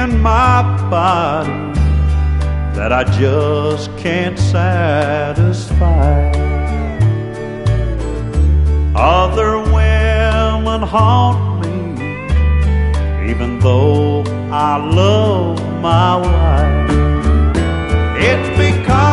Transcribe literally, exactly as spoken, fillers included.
in my body that I just can't satisfy. Other women haunt me, even though I love my wife. It's because